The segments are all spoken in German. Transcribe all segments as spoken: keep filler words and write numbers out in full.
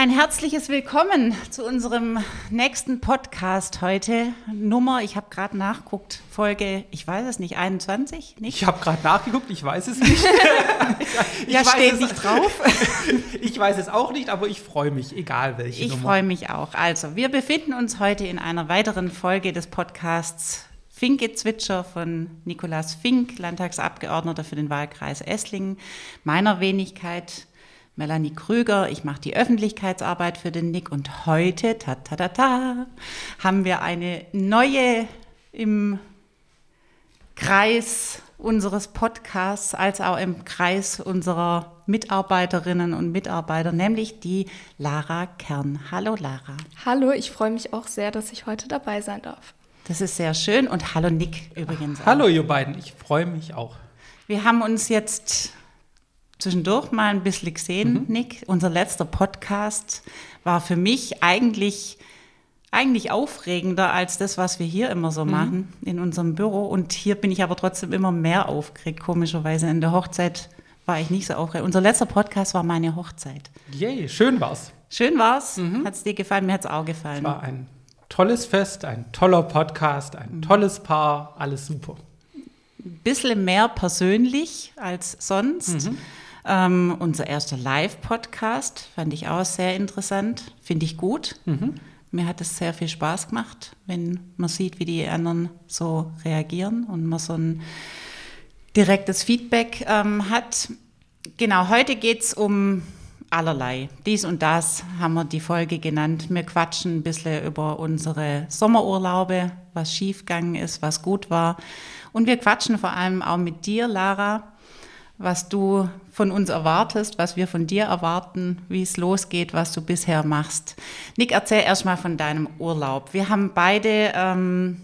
Ein herzliches Willkommen zu unserem nächsten Podcast heute. Nummer, ich habe gerade nachgeguckt, Folge, ich weiß es nicht, einundzwanzig? Nicht? Ich habe gerade nachgeguckt, ich weiß es nicht. ich ja, steht es, nicht drauf. Ich weiß es auch nicht, aber ich freue mich, egal welche ich Nummer. Ich freue mich auch. Also, wir befinden uns heute in einer weiteren Folge des Podcasts Finkgezwitscher von Nikolaus Fink, Landtagsabgeordneter für den Wahlkreis Esslingen, meiner Wenigkeit Melanie Krüger. Ich mache die Öffentlichkeitsarbeit für den Nick und heute, ta ta ta ta, haben wir eine neue im Kreis unseres Podcasts als auch im Kreis unserer Mitarbeiterinnen und Mitarbeiter, nämlich die Lara Kern. Hallo Lara. Hallo, ich freue mich auch sehr, dass ich heute dabei sein darf. Das ist sehr schön und hallo Nick übrigens auch. Hallo ihr beiden, ich freue mich auch. Wir haben uns jetzt zwischendurch mal ein bisschen gesehen, mhm. Nick. Unser letzter Podcast war für mich eigentlich, eigentlich aufregender als das, was wir hier immer so mhm. machen in unserem Büro. Und hier bin ich aber trotzdem immer mehr aufgeregt, komischerweise. In der Hochzeit war ich nicht so aufgeregt. Unser letzter Podcast war meine Hochzeit. Yay, schön war's. Schön war's. Mhm. Hat es dir gefallen? Mir hat es auch gefallen. Es war ein tolles Fest, ein toller Podcast, ein mhm. tolles Paar, alles super. Ein bisschen mehr persönlich als sonst. Mhm. Ähm, unser erster Live-Podcast fand ich auch sehr interessant, finde ich gut. Mhm. Mir hat es sehr viel Spaß gemacht, wenn man sieht, wie die anderen so reagieren und man so ein direktes Feedback ähm, hat. Genau, heute geht es um allerlei. Dies und das haben wir die Folge genannt. Wir quatschen ein bisschen über unsere Sommerurlaube, was schiefgegangen ist, was gut war. Und wir quatschen vor allem auch mit dir, Lara, was du von uns erwartest, was wir von dir erwarten, wie es losgeht, was du bisher machst. Nick, erzähl erst mal von deinem Urlaub. Wir haben beide ähm,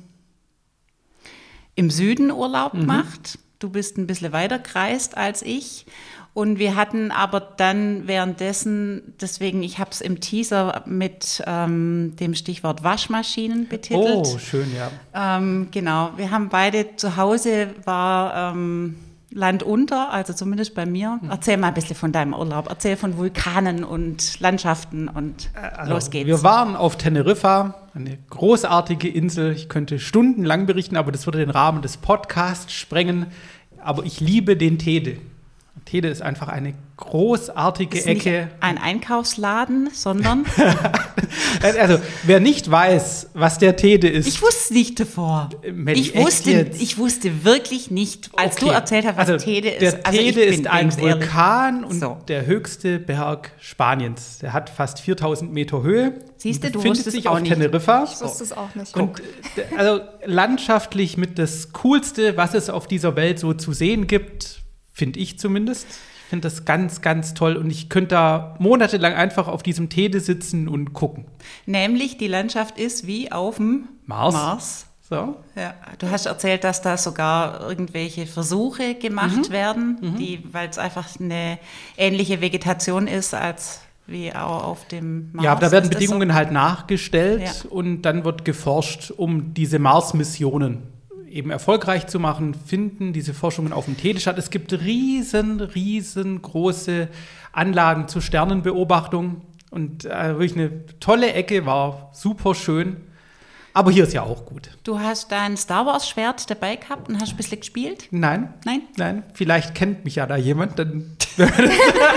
im Süden Urlaub mhm. gemacht. Du bist ein bisschen weiter gereist als ich. Und wir hatten aber dann währenddessen, deswegen, ich habe es im Teaser mit ähm, dem Stichwort Waschmaschinen betitelt. Oh, schön, ja. Ähm, genau, wir haben beide zu Hause, war ähm, Land unter, also zumindest bei mir. Erzähl mal ein bisschen von deinem Urlaub. Erzähl von Vulkanen und Landschaften und also, los geht's. Wir waren auf Teneriffa, eine großartige Insel. Ich könnte stundenlang berichten, aber das würde den Rahmen des Podcasts sprengen. Aber ich liebe den Tede. Tede ist einfach eine großartige ist Ecke. Nicht ein Einkaufsladen, sondern also wer nicht weiß, was der Tede ist. Ich wusste nicht davor. Melli, ich wusste, ich wusste wirklich nicht, als okay. du erzählt hast, was also Tede ist. Der also Tede ist ein Vulkan ehrlich. und so. der höchste Berg Spaniens. Der hat fast viertausend Meter Höhe. Siehst du, du befindet wusstest sich auch auf nicht. Teneriffa. Ich wusste es auch nicht. Und also landschaftlich mit das Coolste, was es auf dieser Welt so zu sehen gibt, finde ich zumindest. Ich finde das ganz, ganz toll und ich könnte da monatelang einfach auf diesem Tede sitzen und gucken. Nämlich, die Landschaft ist wie auf dem Mars. Mars. So. Ja, du hast erzählt, dass da sogar irgendwelche Versuche gemacht mhm. werden, mhm. die, weil es einfach eine ähnliche Vegetation ist als wie auch auf dem Mars. Ja, aber da werden ist Bedingungen so? halt nachgestellt ja. und dann wird geforscht, um diese Mars-Missionen eben erfolgreich zu machen, finden diese Forschungen auf dem Tede statt. Es gibt riesen, riesengroße Anlagen zur Sternenbeobachtung und äh, wirklich eine tolle Ecke, war super schön. Aber hier ist ja auch gut. Du hast dein Star Wars Schwert dabei gehabt und hast ein bisschen gespielt? Nein. Nein? Nein. Vielleicht kennt mich ja da jemand, dann wäre das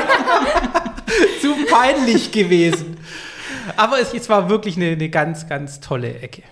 zu peinlich gewesen. Aber es, es war wirklich eine, eine ganz, ganz tolle Ecke.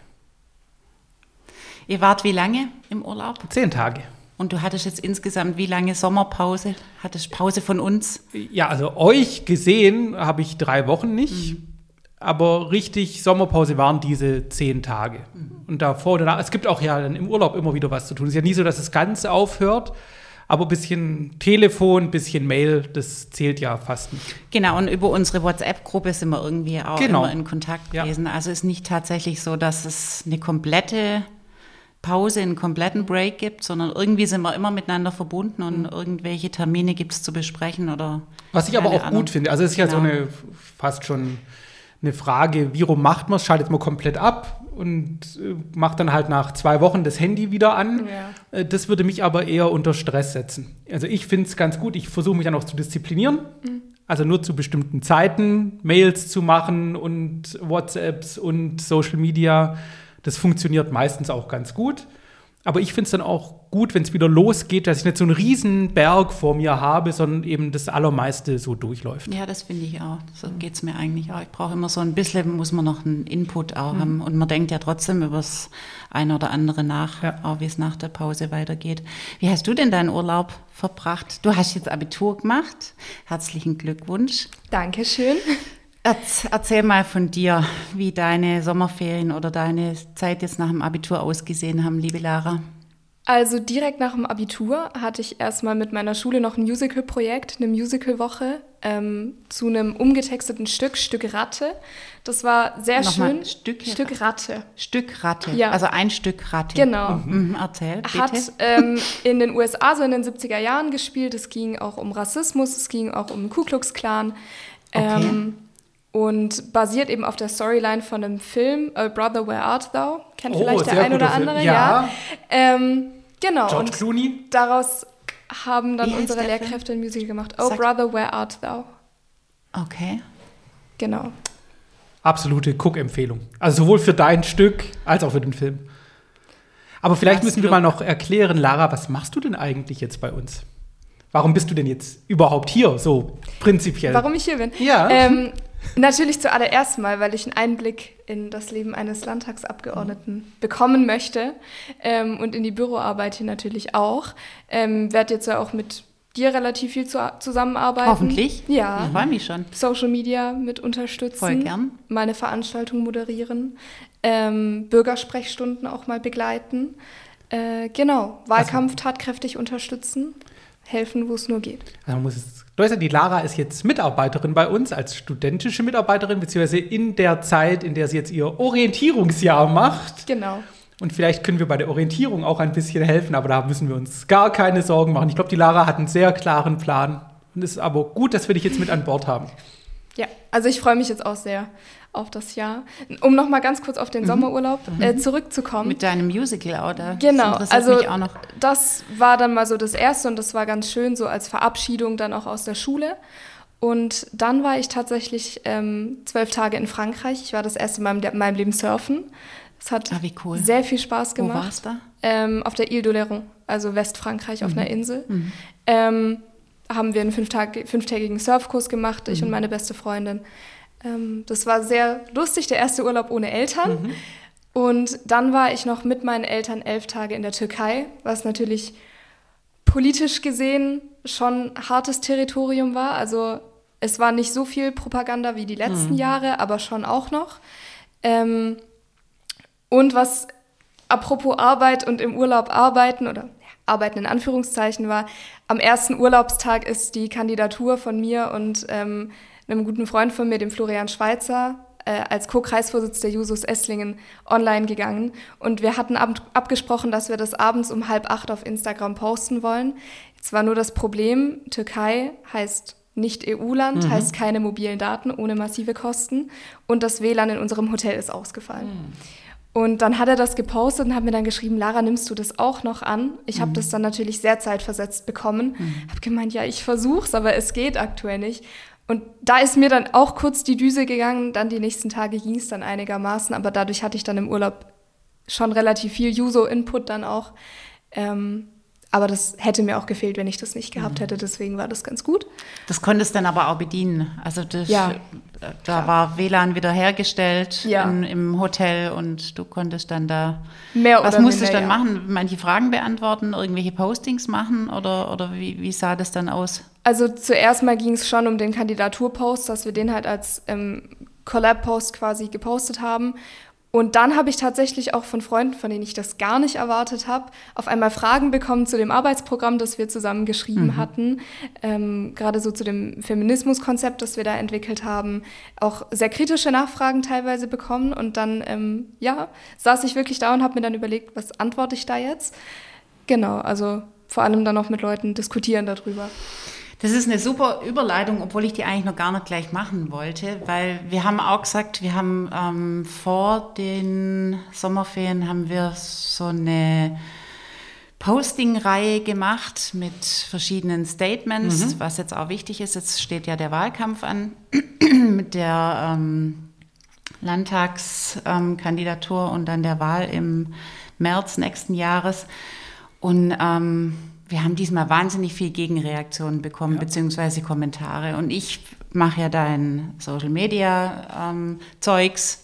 Ihr wart wie lange im Urlaub? Zehn Tage. Und du hattest jetzt insgesamt wie lange Sommerpause? Hattest Pause von uns? Ja, also euch gesehen habe ich drei Wochen nicht. Mhm. Aber richtig Sommerpause waren diese zehn Tage. Mhm. Und davor und danach, es gibt auch ja dann im Urlaub immer wieder was zu tun. Es ist ja nie so, dass es ganz aufhört. Aber ein bisschen Telefon, ein bisschen Mail, das zählt ja fast nicht. Genau, und über unsere WhatsApp-Gruppe sind wir irgendwie auch genau. immer in Kontakt gewesen. Ja. Also es ist nicht tatsächlich so, dass es eine komplette Pause, einen kompletten Break gibt, sondern irgendwie sind wir immer miteinander verbunden und irgendwelche Termine gibt es zu besprechen oder. Was ich aber auch Ahnung. gut finde, also es ist ja genau. so eine fast schon eine Frage, wie rum macht man es? Schaltet man komplett ab und macht dann halt nach zwei Wochen das Handy wieder an. Ja. Das würde mich aber eher unter Stress setzen. Also ich finde es ganz gut, ich versuche mich dann auch zu disziplinieren, mhm. Also nur zu bestimmten Zeiten Mails zu machen und WhatsApps und Social Media. Das funktioniert meistens auch ganz gut. Aber ich finde es dann auch gut, wenn es wieder losgeht, dass ich nicht so einen riesen Berg vor mir habe, sondern eben das Allermeiste so durchläuft. Ja, das finde ich auch. So geht es mir eigentlich auch. Ich brauche immer so ein bisschen, muss man noch einen Input auch mhm. haben. Und man denkt ja trotzdem über das eine oder andere nach, ja. auch wie es nach der Pause weitergeht. Wie hast du denn deinen Urlaub verbracht? Du hast jetzt Abitur gemacht. Herzlichen Glückwunsch. Dankeschön. Erzähl mal von dir, wie deine Sommerferien oder deine Zeit jetzt nach dem Abitur ausgesehen haben, liebe Lara. Also direkt nach dem Abitur hatte ich erstmal mit meiner Schule noch ein Musical-Projekt, eine Musical-Woche ähm, zu einem umgetexteten Stück, Stück Ratte. Das war sehr Nochmal, schön. Stück, Stück Ratte. Stück Ratte, ja. Also ein Stück Ratte. Genau. Mhm. Erzähl, bitte. Hat ähm, in den U S A so in den siebziger Jahren gespielt. Es ging auch um Rassismus, es ging auch um den Ku Klux Klan. Okay. Ähm, Und basiert eben auf der Storyline von einem Film, Oh Brother, Where Art Thou? Kennt Oh, vielleicht der sehr ein oder guter Film. andere, Ja. ja. Ähm, genau. George und Clooney. daraus haben dann Wie heißt unsere der Lehrkräfte ein Musical gemacht. Oh Sag- Brother, Where Art Thou? Okay. Genau. Absolute Guck-Empfehlung. Also sowohl für dein Stück als auch für den Film. Aber vielleicht Was müssen wir Look. mal noch erklären, Lara, was machst du denn eigentlich jetzt bei uns? Warum bist du denn jetzt überhaupt hier, so prinzipiell? Warum ich hier bin? Ja. Ähm, natürlich zuallererst mal, weil ich einen Einblick in das Leben eines Landtagsabgeordneten mhm. bekommen möchte ähm, und in die Büroarbeit hier natürlich auch. Ähm, werde jetzt ja auch mit dir relativ viel zu, zusammenarbeiten. Hoffentlich. Ja. Ich freue mich schon. Social Media mit unterstützen. Voll gern. Meine Veranstaltung moderieren. Ähm, Bürgersprechstunden auch mal begleiten. Äh, genau. Wahlkampf Also, tatkräftig unterstützen. Helfen, wo es nur geht. Also man muss es, die Lara ist jetzt Mitarbeiterin bei uns, als studentische Mitarbeiterin, beziehungsweise in der Zeit, in der sie jetzt ihr Orientierungsjahr macht. Genau. Und vielleicht können wir bei der Orientierung auch ein bisschen helfen, aber da müssen wir uns gar keine Sorgen machen. Ich glaube, die Lara hat einen sehr klaren Plan. Und es ist aber gut, dass wir dich jetzt mit an Bord haben. Ja, also ich freue mich jetzt auch sehr auf das Jahr. Um noch mal ganz kurz auf den mhm. Sommerurlaub äh, zurückzukommen. Mit deinem Musical, oder? Genau, das also mich auch noch. Das war dann mal so das Erste und das war ganz schön, so als Verabschiedung dann auch aus der Schule. Und dann war ich tatsächlich ähm, zwölf Tage in Frankreich. Ich war das erste Mal in meinem Leben surfen. Das hat ah, wie cool. sehr viel Spaß gemacht. Wo warst du? Ähm, auf der Ile d'Oléron, also Westfrankreich, auf mhm. einer Insel. Mhm. Ähm, haben wir einen fünftag- fünftägigen Surfkurs gemacht, ich mhm. und meine beste Freundin. Ähm, das war sehr lustig, der erste Urlaub ohne Eltern. Mhm. Und dann war ich noch mit meinen Eltern elf Tage in der Türkei, was natürlich politisch gesehen schon hartes Territorium war. Also es war nicht so viel Propaganda wie die letzten mhm. Jahre, aber schon auch noch. Ähm, und was apropos Arbeit und im Urlaub arbeiten oder ja, arbeiten in Anführungszeichen war, am ersten Urlaubstag ist die Kandidatur von mir und ähm, einem guten Freund von mir, dem Florian Schweizer, äh, als Co-Kreisvorsitzender der Jusos Esslingen online gegangen. Und wir hatten ab- abgesprochen, dass wir das abends um halb acht auf Instagram posten wollen. Jetzt war nur das Problem, Türkei heißt nicht E U-Land, mhm. heißt keine mobilen Daten ohne massive Kosten. Und das W L A N in unserem Hotel ist ausgefallen. Mhm. Und dann hat er das gepostet und hat mir dann geschrieben, Lara, nimmst du das auch noch an? Ich mhm. habe das dann natürlich sehr zeitversetzt bekommen. Mhm. Habe gemeint, ja, ich versuch's, aber es geht aktuell nicht. Und da ist mir dann auch kurz die Düse gegangen. Dann die nächsten Tage ging es dann einigermaßen. Aber dadurch hatte ich dann im Urlaub schon relativ viel Juso-Input dann auch. Ähm, aber das hätte mir auch gefehlt, wenn ich das nicht gehabt hätte. Deswegen war das ganz gut. Das konntest dann aber auch bedienen. Also das, ja, da klar. war W L A N wieder hergestellt ja. in, im Hotel und du konntest dann da. Mehr was oder musstest du minder, dann ja. machen? Manche Fragen beantworten, irgendwelche Postings machen oder, oder wie, wie sah das dann aus? Also zuerst mal ging es schon um den Kandidaturpost, dass wir den halt als ähm, Collab-Post quasi gepostet haben. Und dann habe ich tatsächlich auch von Freunden, von denen ich das gar nicht erwartet habe, auf einmal Fragen bekommen zu dem Arbeitsprogramm, das wir zusammen geschrieben mhm. hatten. Ähm, gerade so zu dem Feminismuskonzept, das wir da entwickelt haben. Auch sehr kritische Nachfragen teilweise bekommen. Und dann, ähm, ja, saß ich wirklich da und habe mir dann überlegt, was antworte ich da jetzt? Genau, also vor allem dann auch mit Leuten diskutieren darüber. Das ist eine super Überleitung, obwohl ich die eigentlich noch gar nicht gleich machen wollte, weil wir haben auch gesagt, wir haben ähm, vor den Sommerferien haben wir so eine Posting-Reihe gemacht mit verschiedenen Statements, Mhm. was jetzt auch wichtig ist. Jetzt steht ja der Wahlkampf an mit der ähm, Landtagskandidatur ähm, und dann der Wahl im März nächsten Jahres. Und ähm, wir haben diesmal wahnsinnig viel Gegenreaktionen bekommen, Ja. beziehungsweise Kommentare. Und ich mache ja dein Social-Media-Zeugs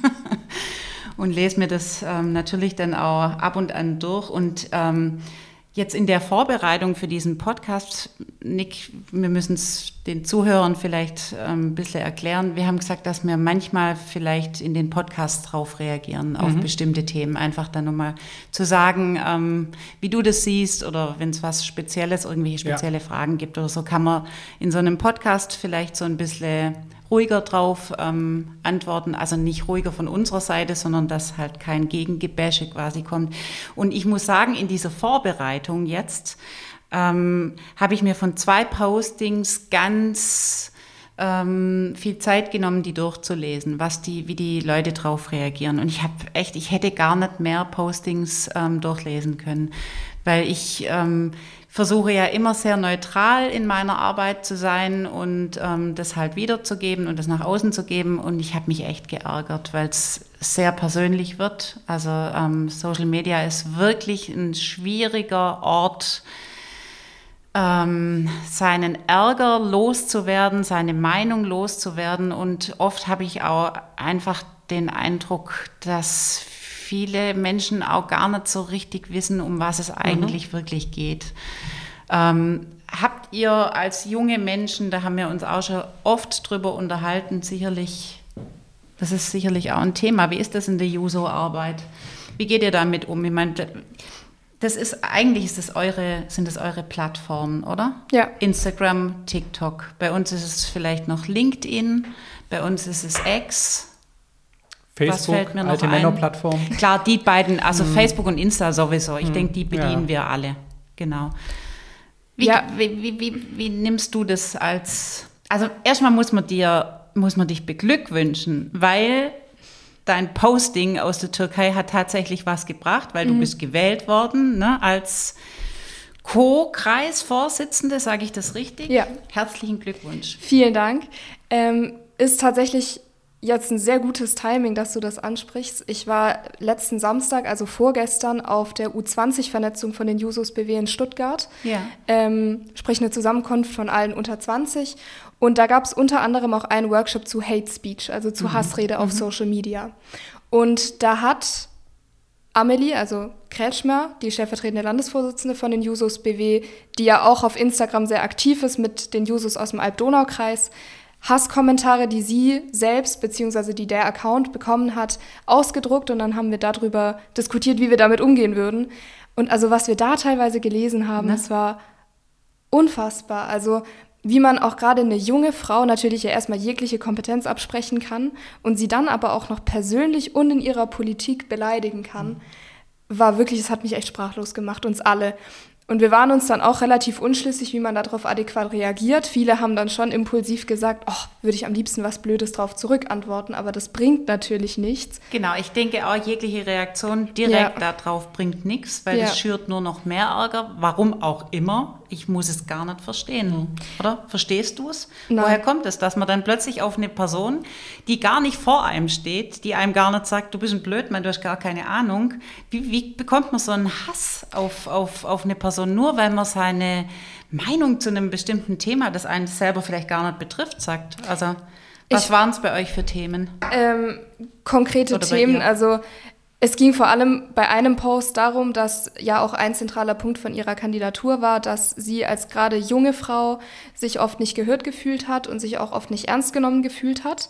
und lese mir das ähm, natürlich dann auch ab und an durch. Und ähm, jetzt in der Vorbereitung für diesen Podcast, Nick, wir müssen es den Zuhörern vielleicht ähm, ein bisschen erklären. Wir haben gesagt, dass wir manchmal vielleicht in den Podcasts drauf reagieren, auf Mhm. bestimmte Themen. Einfach dann nochmal zu sagen, ähm, wie du das siehst oder wenn es was Spezielles, irgendwelche spezielle Ja. Fragen gibt oder so, kann man in so einem Podcast vielleicht so ein bisschen ruhiger drauf ähm, antworten. Also nicht ruhiger von unserer Seite, sondern dass halt kein Gegengebäsche quasi kommt. Und ich muss sagen, in dieser Vorbereitung jetzt ähm, habe ich mir von zwei Postings ganz ähm, viel Zeit genommen, die durchzulesen, was die, wie die Leute drauf reagieren. Und ich habe echt, ich hätte gar nicht mehr Postings ähm, durchlesen können, weil ich ähm, versuche ja immer sehr neutral in meiner Arbeit zu sein und ähm, das halt wiederzugeben und das nach außen zu geben. Und ich habe mich echt geärgert, weil es sehr persönlich wird. Also ähm, Social Media ist wirklich ein schwieriger Ort, ähm, seinen Ärger loszuwerden, seine Meinung loszuwerden. Und oft habe ich auch einfach den Eindruck, dass viele Menschen auch gar nicht so richtig wissen, um was es eigentlich mhm. wirklich geht. Ähm, habt ihr als junge Menschen, da haben wir uns auch schon oft drüber unterhalten, sicherlich, das ist sicherlich auch ein Thema. Wie ist das in der Juso-Arbeit? Wie geht ihr damit um? Ich meine, das ist, eigentlich ist das eure, sind das eure Plattformen, oder? Ja. Instagram, TikTok. Bei uns ist es vielleicht noch LinkedIn, bei uns ist es X. Facebook, alte Männerplattform. Klar, die beiden, also hm. Facebook und Insta sowieso. Ich hm. denke, die bedienen ja. wir alle. Genau. Wie, ja. wie, wie, wie, wie nimmst du das als... Also erstmal muss man dir, muss man dich beglückwünschen, weil dein Posting aus der Türkei hat tatsächlich was gebracht, weil mhm. du bist gewählt worden, ne, als Co-Kreisvorsitzende, sage ich das richtig? Ja. Herzlichen Glückwunsch. Vielen Dank. Ähm, ist tatsächlich jetzt ein sehr gutes Timing, dass du das ansprichst. Ich war letzten Samstag, also vorgestern, auf der U zwanzig Vernetzung von den Jusos B W in Stuttgart. Ja. Ähm, sprich eine Zusammenkunft von allen unter zwanzig. Und da gab es unter anderem auch einen Workshop zu Hate Speech, also zu mhm. Hassrede auf mhm. Social Media. Und da hat Amelie, also Kretschmer, die stellvertretende Landesvorsitzende von den Jusos B W, die ja auch auf Instagram sehr aktiv ist mit den Jusos aus dem Alb-Donau-Kreis, Hasskommentare, die sie selbst bzw. die der Account bekommen hat, ausgedruckt und dann haben wir darüber diskutiert, wie wir damit umgehen würden. Und also was wir da teilweise gelesen haben, ne? Das war unfassbar. Also wie man auch gerade eine junge Frau natürlich ja erstmal jegliche Kompetenz absprechen kann und sie dann aber auch noch persönlich und in ihrer Politik beleidigen kann, war wirklich, das hat mich echt sprachlos gemacht, uns alle. Und wir waren uns dann auch relativ unschlüssig, wie man darauf adäquat reagiert. Viele haben dann schon impulsiv gesagt, oh, würde ich am liebsten was Blödes drauf zurückantworten, aber das bringt natürlich nichts. Genau, ich denke auch, jegliche Reaktion direkt ja. darauf bringt nichts, weil ja. das schürt nur noch mehr Ärger, warum auch immer. Ich muss es gar nicht verstehen, mhm. oder? Verstehst du es? Woher kommt es, dass man dann plötzlich auf eine Person, die gar nicht vor einem steht, die einem gar nicht sagt, du bist ein Blödmann, du hast gar keine Ahnung, wie, wie bekommt man so einen Hass auf, auf, auf eine Person, nur weil man seine Meinung zu einem bestimmten Thema, das einen selber vielleicht gar nicht betrifft, sagt? Also was waren es bei euch für Themen? Ähm, konkrete Themen, also es ging vor allem bei einem Post darum, dass ja auch ein zentraler Punkt von ihrer Kandidatur war, dass sie als gerade junge Frau sich oft nicht gehört gefühlt hat und sich auch oft nicht ernst genommen gefühlt hat.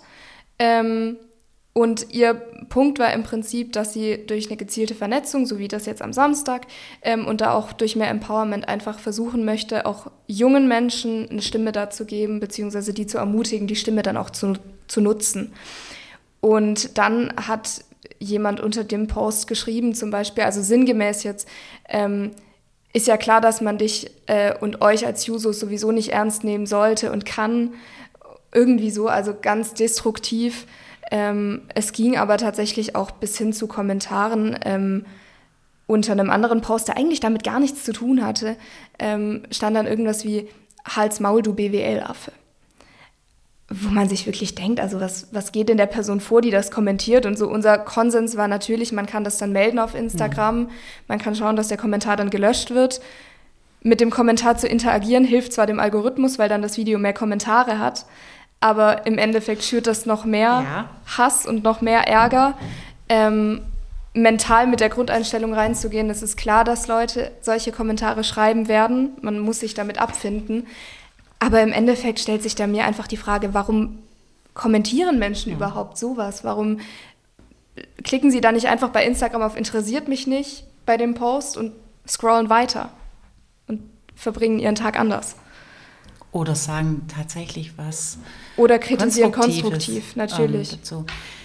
Ähm, und ihr Punkt war im Prinzip, dass sie durch eine gezielte Vernetzung, so wie das jetzt am Samstag, ähm, und da auch durch mehr Empowerment einfach versuchen möchte, auch jungen Menschen eine Stimme dazu geben, beziehungsweise die zu ermutigen, die Stimme dann auch zu, zu nutzen. Und dann hat jemand unter dem Post geschrieben, zum Beispiel, also sinngemäß jetzt, ähm, ist ja klar, dass man dich äh, und euch als Jusos sowieso nicht ernst nehmen sollte und kann, irgendwie so, also ganz destruktiv. Ähm, es ging aber tatsächlich auch bis hin zu Kommentaren, ähm, unter einem anderen Post, der eigentlich damit gar nichts zu tun hatte, ähm, stand dann irgendwas wie Hals, Maul, du B W L-Affe. Wo man sich wirklich denkt, also was, was geht in der Person vor, die das kommentiert? Und so unser Konsens war natürlich, man kann das dann melden auf Instagram, mhm. man kann schauen, dass der Kommentar dann gelöscht wird. Mit dem Kommentar zu interagieren hilft zwar dem Algorithmus, weil dann das Video mehr Kommentare hat, aber im Endeffekt schürt das noch mehr ja. Hass und noch mehr Ärger. Ähm, mental mit der Grundeinstellung reinzugehen, es ist klar, dass Leute solche Kommentare schreiben werden, man muss sich damit abfinden. Aber im Endeffekt stellt sich da mir einfach die Frage, warum kommentieren Menschen ja. überhaupt sowas? Warum klicken sie da nicht einfach bei Instagram auf interessiert mich nicht bei dem Post und scrollen weiter und verbringen ihren Tag anders? Oder sagen tatsächlich was Oder kritisieren konstruktiv, natürlich. Ähm, dazu.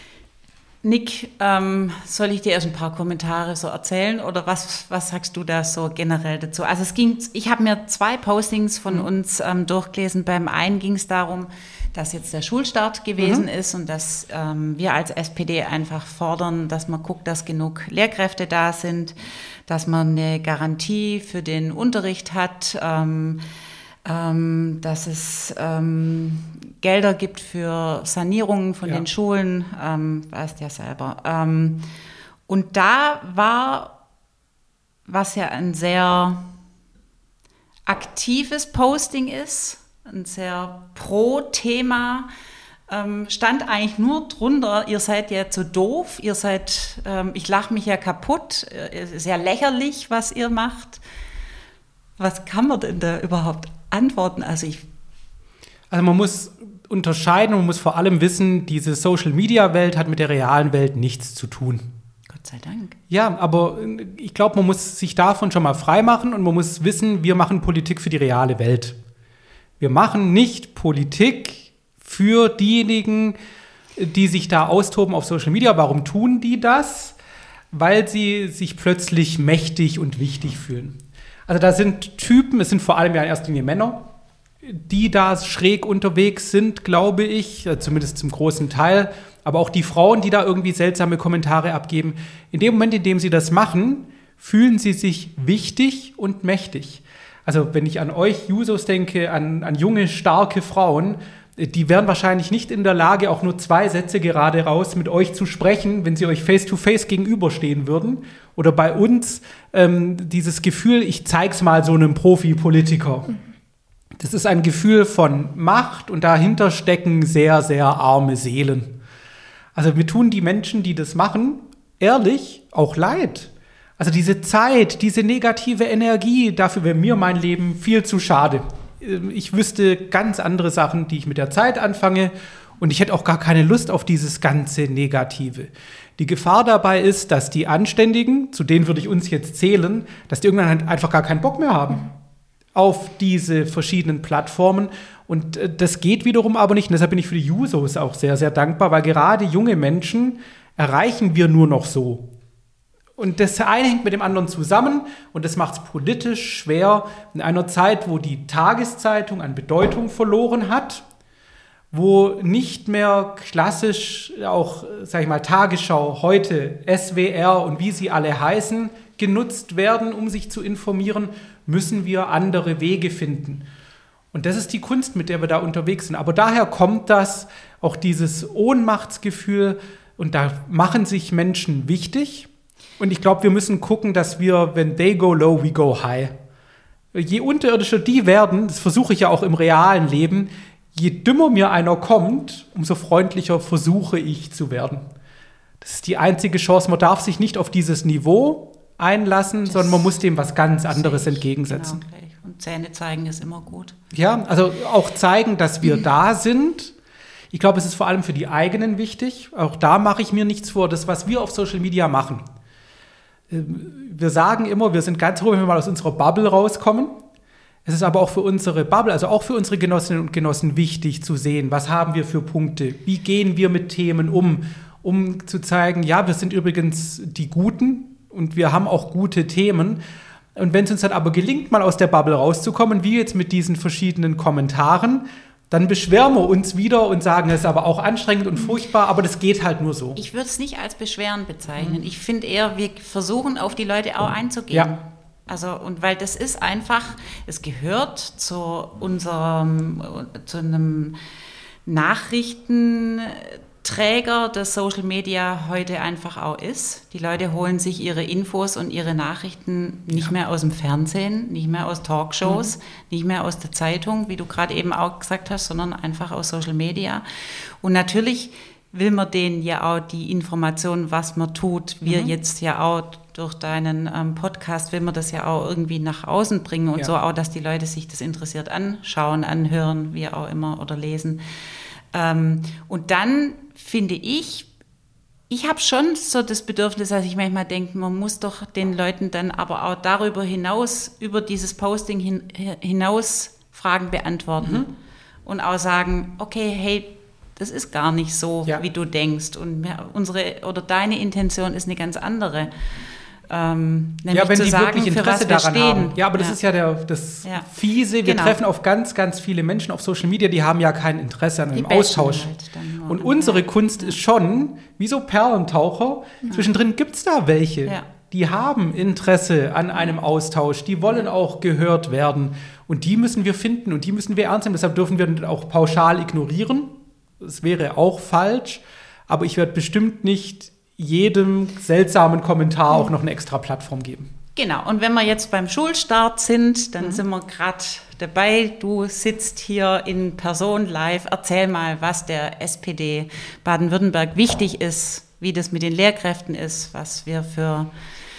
Nick, ähm, soll ich dir erst ein paar Kommentare so erzählen oder was, was sagst du da so generell dazu? Also es ging, ich habe mir zwei Postings von mhm. uns ähm, durchgelesen. Beim einen ging es darum, dass jetzt der Schulstart gewesen mhm. ist und dass ähm, wir als S P D einfach fordern, dass man guckt, dass genug Lehrkräfte da sind, dass man eine Garantie für den Unterricht hat, ähm, ähm, dass es ähm, Gelder gibt für Sanierungen von ja. den Schulen, ähm, weißt ja selber. Ähm, und da war, was ja ein sehr aktives Posting ist, ein sehr Pro-Thema, ähm, stand eigentlich nur drunter, ihr seid ja zu doof, ihr seid, ähm, ich lache mich ja kaputt, es ist ja lächerlich, was ihr macht. Was kann man denn da überhaupt antworten? Also ich Also man muss unterscheiden, man muss vor allem wissen, diese Social-Media-Welt hat mit der realen Welt nichts zu tun. Gott sei Dank. Ja, aber ich glaube, man muss sich davon schon mal frei machen und man muss wissen, wir machen Politik für die reale Welt. Wir machen nicht Politik für diejenigen, die sich da austoben auf Social Media. Warum tun die das? Weil sie sich plötzlich mächtig und wichtig fühlen. Also da sind Typen, es sind vor allem ja in erster Linie Männer, die da schräg unterwegs sind, glaube ich, zumindest zum großen Teil. Aber auch die Frauen, die da irgendwie seltsame Kommentare abgeben. In dem Moment, in dem sie das machen, fühlen sie sich wichtig und mächtig. Also wenn ich an euch Jusos denke, an, an junge, starke Frauen, die wären wahrscheinlich nicht in der Lage, auch nur zwei Sätze gerade raus mit euch zu sprechen, wenn sie euch face-to-face gegenüberstehen würden. Oder bei uns ähm, dieses Gefühl, ich zeig's mal so einem Profi-Politiker. Das ist ein Gefühl von Macht und dahinter stecken sehr, sehr arme Seelen. Also mir tun die Menschen, die das machen, ehrlich auch leid. Also diese Zeit, diese negative Energie, dafür wäre mir mein Leben viel zu schade. Ich wüsste ganz andere Sachen, die ich mit der Zeit anfange und ich hätte auch gar keine Lust auf dieses ganze Negative. Die Gefahr dabei ist, dass die Anständigen, zu denen würde ich uns jetzt zählen, dass die irgendwann einfach gar keinen Bock mehr haben auf diese verschiedenen Plattformen. Und das geht wiederum aber nicht. Und deshalb bin ich für die Jusos auch sehr, sehr dankbar, weil gerade junge Menschen erreichen wir nur noch so. Und das eine hängt mit dem anderen zusammen und das macht es politisch schwer in einer Zeit, wo die Tageszeitung an Bedeutung verloren hat, wo nicht mehr klassisch auch, sag ich mal, Tagesschau, heute S W R und wie sie alle heißen, genutzt werden, um sich zu informieren, müssen wir andere Wege finden. Und das ist die Kunst, mit der wir da unterwegs sind. Aber daher kommt das, auch dieses Ohnmachtsgefühl, und da machen sich Menschen wichtig. Und ich glaube, wir müssen gucken, dass wir, wenn they go low, we go high. Je unterirdischer die werden, das versuche ich ja auch im realen Leben, je dümmer mir einer kommt, umso freundlicher versuche ich zu werden. Das ist die einzige Chance. Man darf sich nicht auf dieses Niveau einlassen, das sondern man muss dem was ganz anderes entgegensetzen. Genau, gleich. Und Zähne zeigen ist immer gut. Ja, also auch zeigen, dass wir da sind. Ich glaube, es ist vor allem für die eigenen wichtig. Auch da mache ich mir nichts vor. Das, was wir auf Social Media machen. Wir sagen immer, wir sind ganz froh, wenn wir mal aus unserer Bubble rauskommen. Es ist aber auch für unsere Bubble, also auch für unsere Genossinnen und Genossen wichtig zu sehen, was haben wir für Punkte, wie gehen wir mit Themen um, um zu zeigen, ja, wir sind übrigens die Guten und wir haben auch gute Themen. Und wenn es uns dann aber gelingt, mal aus der Bubble rauszukommen, wie jetzt mit diesen verschiedenen Kommentaren, dann beschweren wir uns wieder und sagen, es ist aber auch anstrengend und furchtbar, aber das geht halt nur so. Ich würde es nicht als Beschweren bezeichnen. Ich finde eher, wir versuchen auf die Leute auch einzugehen. Ja. Also, und weil das ist einfach, es gehört zu unserem, zu einem Nachrichtenträger, das Social Media heute einfach auch ist. Die Leute holen sich ihre Infos und ihre Nachrichten nicht ja. mehr aus dem Fernsehen, nicht mehr aus Talkshows, mhm. nicht mehr aus der Zeitung, wie du gerade eben auch gesagt hast, sondern einfach aus Social Media. Und natürlich will man denen ja auch die Information, was man tut, wir mhm. jetzt ja auch durch deinen ähm, Podcast, will man das ja auch irgendwie nach außen bringen und ja. so auch, dass die Leute sich das interessiert anschauen, anhören, wie auch immer, oder lesen. Ähm, und dann finde ich, ich habe schon so das Bedürfnis, dass ich manchmal denke, man muss doch den Leuten dann aber auch darüber hinaus, über dieses Posting hin, hinaus Fragen beantworten mhm. und auch sagen, okay, hey, das ist gar nicht so, ja. wie du denkst. Und wir, unsere oder deine Intention ist eine ganz andere. Ähm, nämlich ja, wenn zu die sagen, wirklich Interesse für was daran wir stehen. haben. Ja, aber das ja. ist ja der, das ja. Fiese. Wir genau. treffen auf ganz, ganz viele Menschen auf Social Media, die haben ja kein Interesse an einem Austausch. Halt und unsere ja. Kunst ist schon, wie so Perlentaucher, ja. zwischendrin gibt es da welche, ja. die haben Interesse an einem Austausch, die wollen auch gehört werden. Und die müssen wir finden und die müssen wir ernst nehmen. Deshalb dürfen wir auch pauschal ignorieren. Das wäre auch falsch. Aber ich werde bestimmt nicht jedem seltsamen Kommentar auch noch eine extra Plattform geben. Genau, und wenn wir jetzt beim Schulstart sind, dann mhm. sind wir gerade dabei. Du sitzt hier in Person live. Erzähl mal, was der S P D Baden-Württemberg wichtig ist, wie das mit den Lehrkräften ist, was wir für,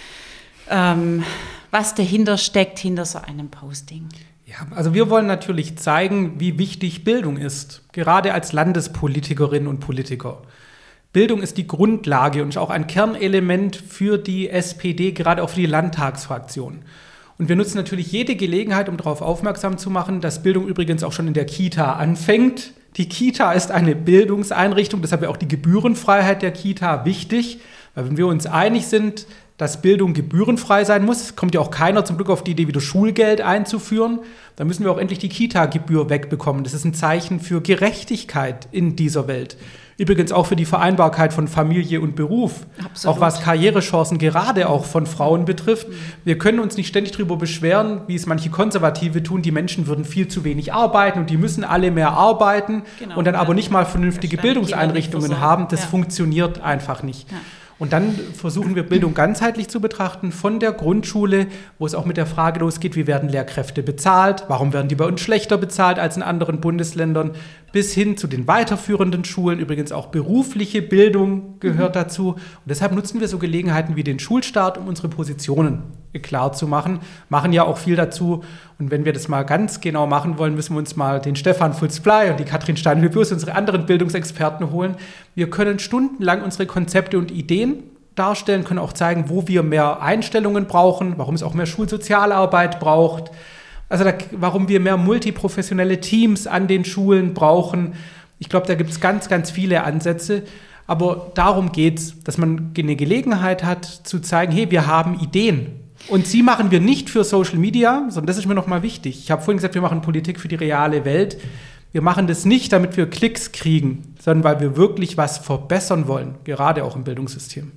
ähm, was dahinter steckt, hinter so einem Posting. Ja, also wir wollen natürlich zeigen, wie wichtig Bildung ist, gerade als Landespolitikerinnen und Politiker. Bildung ist die Grundlage und auch ein Kernelement für die S P D, gerade auch für die Landtagsfraktion. Und wir nutzen natürlich jede Gelegenheit, um darauf aufmerksam zu machen, dass Bildung übrigens auch schon in der Kita anfängt. Die Kita ist eine Bildungseinrichtung, deshalb ist auch die Gebührenfreiheit der Kita wichtig, weil wenn wir uns einig sind, dass Bildung gebührenfrei sein muss, kommt ja auch keiner zum Glück auf die Idee, wieder Schulgeld einzuführen, dann müssen wir auch endlich die Kita-Gebühr wegbekommen. Das ist ein Zeichen für Gerechtigkeit in dieser Welt. Übrigens auch für die Vereinbarkeit von Familie und Beruf. Absolut. Auch was Karrierechancen gerade auch von Frauen betrifft. Wir können uns nicht ständig darüber beschweren, wie es manche Konservative tun, die Menschen würden viel zu wenig arbeiten und die müssen alle mehr arbeiten genau, und dann ja. aber nicht mal vernünftige Bildungseinrichtungen haben. Das ja. funktioniert einfach nicht. Ja. Und dann versuchen wir Bildung ganzheitlich zu betrachten, von der Grundschule, wo es auch mit der Frage losgeht, wie werden Lehrkräfte bezahlt, warum werden die bei uns schlechter bezahlt als in anderen Bundesländern, bis hin zu den weiterführenden Schulen. Übrigens auch berufliche Bildung gehört mhm. dazu. Und deshalb nutzen wir so Gelegenheiten wie den Schulstart, um unsere Positionen klar zu machen, machen ja auch viel dazu. Und wenn wir das mal ganz genau machen wollen, müssen wir uns mal den Stefan Fulz-Bley und die Katrin Stein-Hübius, unsere anderen Bildungsexperten, holen. Wir können stundenlang unsere Konzepte und Ideen darstellen, können auch zeigen, wo wir mehr Einstellungen brauchen, warum es auch mehr Schulsozialarbeit braucht, also da, warum wir mehr multiprofessionelle Teams an den Schulen brauchen. Ich glaube, da gibt es ganz, ganz viele Ansätze. Aber darum geht es, dass man eine Gelegenheit hat, zu zeigen, hey, wir haben Ideen. Und sie machen wir nicht für Social Media, sondern das ist mir nochmal wichtig. Ich habe vorhin gesagt, wir machen Politik für die reale Welt. Wir machen das nicht, damit wir Klicks kriegen, sondern weil wir wirklich was verbessern wollen, gerade auch im Bildungssystem.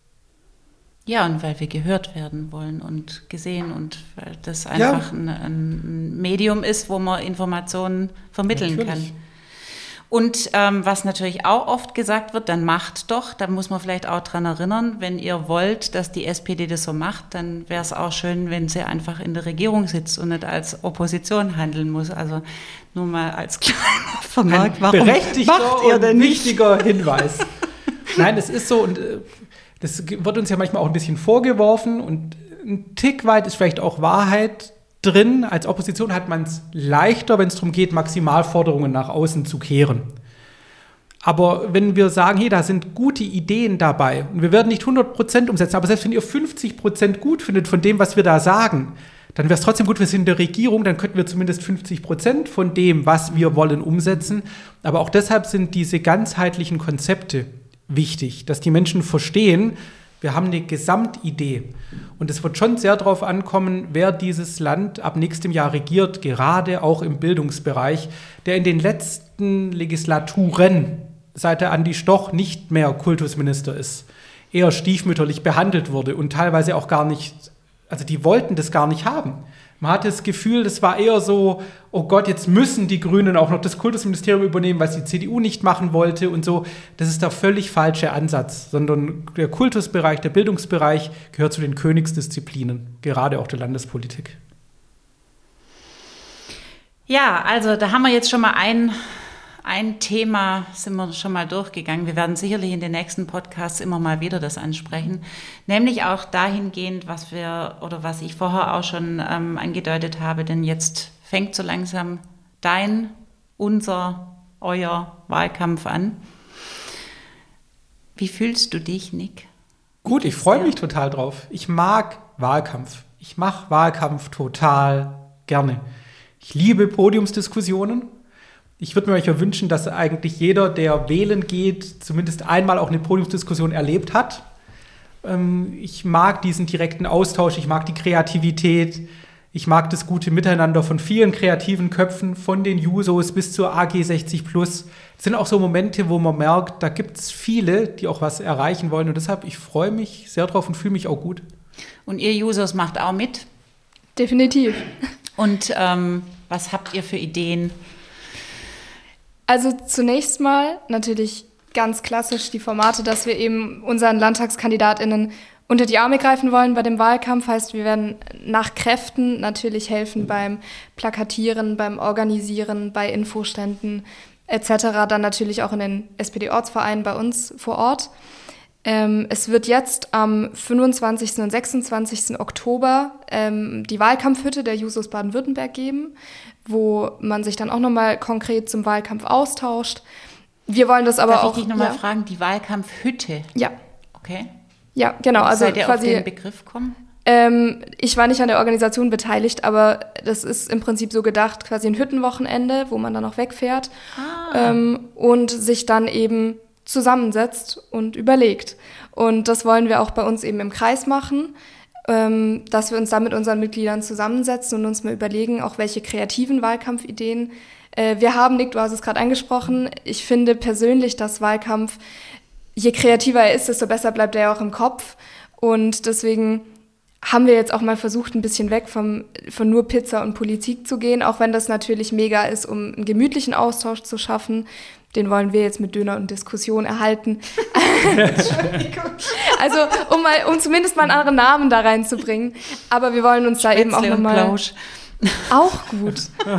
Ja, und weil wir gehört werden wollen und gesehen und weil das einfach ja. ein, ein Medium ist, wo man Informationen vermitteln natürlich. kann. Und ähm, was natürlich auch oft gesagt wird, dann macht doch, da muss man vielleicht auch dran erinnern, wenn ihr wollt, dass die S P D das so macht, dann wäre es auch schön, wenn sie einfach in der Regierung sitzt und nicht als Opposition handeln muss. Also nur mal als kleiner Vermerk, warum berechtigter macht ihr denn nicht? Wichtiger Hinweis. Nein, es ist so und äh, das wird uns ja manchmal auch ein bisschen vorgeworfen und ein Tick weit ist vielleicht auch Wahrheit drin. Als Opposition hat man es leichter, wenn es darum geht, Maximalforderungen nach außen zu kehren. Aber wenn wir sagen, hey, da sind gute Ideen dabei und wir werden nicht hundert Prozent umsetzen, aber selbst wenn ihr fünfzig Prozent gut findet von dem, was wir da sagen, dann wäre es trotzdem gut, wir sind in der Regierung, dann könnten wir zumindest fünfzig Prozent von dem, was wir wollen, umsetzen. Aber auch deshalb sind diese ganzheitlichen Konzepte wichtig, dass die Menschen verstehen, Wir haben eine Gesamtidee. Und es wird schon sehr darauf ankommen, wer dieses Land ab nächstem Jahr regiert, gerade auch im Bildungsbereich, der in den letzten Legislaturen, seit der Andi Stoch nicht mehr Kultusminister ist, eher stiefmütterlich behandelt wurde und teilweise auch gar nicht, also die wollten das gar nicht haben. Man hatte das Gefühl, das war eher so, oh Gott, jetzt müssen die Grünen auch noch das Kultusministerium übernehmen, was die C D U nicht machen wollte und so. Das ist der völlig falsche Ansatz, sondern der Kultusbereich, der Bildungsbereich gehört zu den Königsdisziplinen, gerade auch der Landespolitik. Ja, also da haben wir jetzt schon mal ein, ein Thema, sind wir schon mal durchgegangen. Wir werden sicherlich in den nächsten Podcasts immer mal wieder das ansprechen, nämlich auch dahingehend, was wir oder was ich vorher auch schon ähm, angedeutet habe, denn jetzt fängt so langsam dein, unser, euer Wahlkampf an. Wie fühlst du dich, Nick? Gut, ich freue mich total drauf. Ich mag Wahlkampf. Ich mache Wahlkampf total gerne. Ich liebe Podiumsdiskussionen. Ich würde mir manchmal wünschen, dass eigentlich jeder, der wählen geht, zumindest einmal auch eine Podiumsdiskussion erlebt hat. Ähm, ich mag diesen direkten Austausch, ich mag die Kreativität, ich mag das gute Miteinander von vielen kreativen Köpfen, von den Jusos bis zur A G sechzig plus. Das sind auch so Momente, wo man merkt, da gibt es viele, die auch was erreichen wollen. Und deshalb, ich freue mich sehr drauf und fühle mich auch gut. Und ihr Jusos macht auch mit? Definitiv. Und ähm, was habt ihr für Ideen? Also zunächst mal natürlich ganz klassisch die Formate, dass wir eben unseren LandtagskandidatInnen unter die Arme greifen wollen bei dem Wahlkampf. Heißt, wir werden nach Kräften natürlich helfen beim Plakatieren, beim Organisieren, bei Infoständen et cetera. Dann natürlich auch in den S P D-Ortsvereinen bei uns vor Ort. Ähm, es wird jetzt am fünfundzwanzigsten und sechsundzwanzigsten Oktober ähm, die Wahlkampfhütte der Jusos Baden-Württemberg geben, wo man sich dann auch nochmal konkret zum Wahlkampf austauscht. Wir wollen das aber Darf auch... Darf ich dich nochmal ja. fragen, die Wahlkampfhütte? Ja. Okay. Ja, genau. Also seid ihr quasi, auf den Begriff kommen? Ähm, ich war nicht an der Organisation beteiligt, aber das ist im Prinzip so gedacht, quasi ein Hüttenwochenende, wo man dann auch wegfährt ah. ähm, und sich dann eben zusammensetzt und überlegt. Und das wollen wir auch bei uns eben im Kreis machen, ähm, dass wir uns dann mit unseren Mitgliedern zusammensetzen und uns mal überlegen, auch welche kreativen Wahlkampfideen äh, wir haben. Nick, du hast es gerade angesprochen. Ich finde persönlich, dass Wahlkampf, je kreativer er ist, desto besser bleibt er ja auch im Kopf. Und deswegen haben wir jetzt auch mal versucht, ein bisschen weg vom, von nur Pizza und Politik zu gehen, auch wenn das natürlich mega ist, um einen gemütlichen Austausch zu schaffen. Den wollen wir jetzt mit Döner und Diskussion erhalten. Entschuldigung. Also, um, mal, um zumindest mal einen anderen Namen da reinzubringen. Aber wir wollen uns da eben auch nochmal... Auch gut.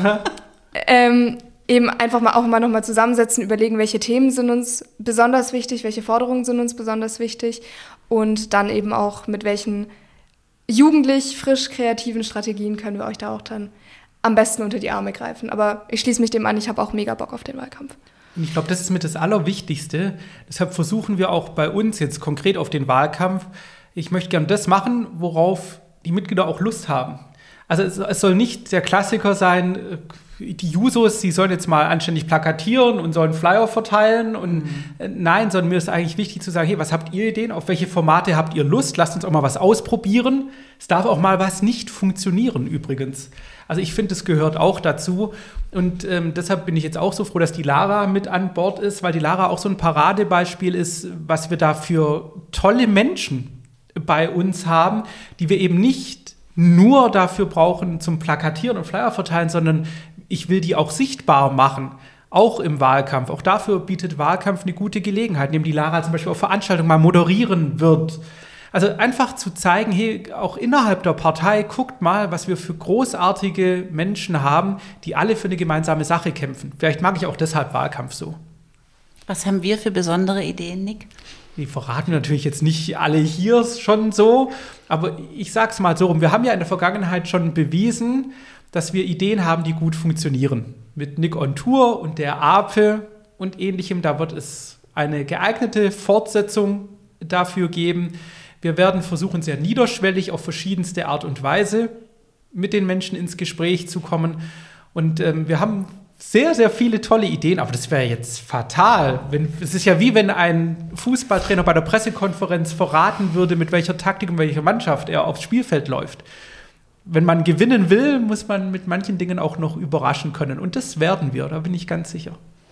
ähm, eben einfach mal auch mal nochmal zusammensetzen, überlegen, welche Themen sind uns besonders wichtig, welche Forderungen sind uns besonders wichtig und dann eben auch mit welchen jugendlich, frisch, kreativen Strategien können wir euch da auch dann am besten unter die Arme greifen. Aber ich schließe mich dem an, ich habe auch mega Bock auf den Wahlkampf. Und ich glaube, das ist mit das Allerwichtigste. Deshalb versuchen wir auch bei uns jetzt konkret auf den Wahlkampf. Ich möchte gerne das machen, worauf die Mitglieder auch Lust haben. Also es, es soll nicht der Klassiker sein, die Jusos, die sollen jetzt mal anständig plakatieren und sollen Flyer verteilen. Und mhm. nein, sondern mir ist eigentlich wichtig zu sagen, hey, was habt ihr Ideen? Auf welche Formate habt ihr Lust? Lasst uns auch mal was ausprobieren. Es darf auch mal was nicht funktionieren übrigens. Also ich finde, das gehört auch dazu. Und ähm, deshalb bin ich jetzt auch so froh, dass die Lara mit an Bord ist, weil die Lara auch so ein Paradebeispiel ist, was wir da für tolle Menschen bei uns haben, die wir eben nicht nur dafür brauchen zum Plakatieren und Flyer verteilen, sondern ich will die auch sichtbar machen, auch im Wahlkampf. Auch dafür bietet Wahlkampf eine gute Gelegenheit, indem die Lara zum Beispiel auf Veranstaltungen mal moderieren wird. Also einfach zu zeigen, hey, auch innerhalb der Partei, guckt mal, was wir für großartige Menschen haben, die alle für eine gemeinsame Sache kämpfen. Vielleicht mag ich auch deshalb Wahlkampf so. Was haben wir für besondere Ideen, Nick? Die verraten natürlich jetzt nicht alle hier schon so, aber ich sag's mal so rum, wir haben ja in der Vergangenheit schon bewiesen, dass wir Ideen haben, die gut funktionieren. Mit Nick on Tour und der Ape und Ähnlichem, da wird es eine geeignete Fortsetzung dafür geben. Wir werden versuchen, sehr niederschwellig auf verschiedenste Art und Weise mit den Menschen ins Gespräch zu kommen. Und ähm, wir haben sehr, sehr viele tolle Ideen, aber das wäre jetzt fatal. Wenn, es ist ja wie wenn ein Fußballtrainer bei der Pressekonferenz verraten würde, mit welcher Taktik und welcher Mannschaft er aufs Spielfeld läuft. Wenn man gewinnen will, muss man mit manchen Dingen auch noch überraschen können. Und das werden wir, da bin ich ganz sicher.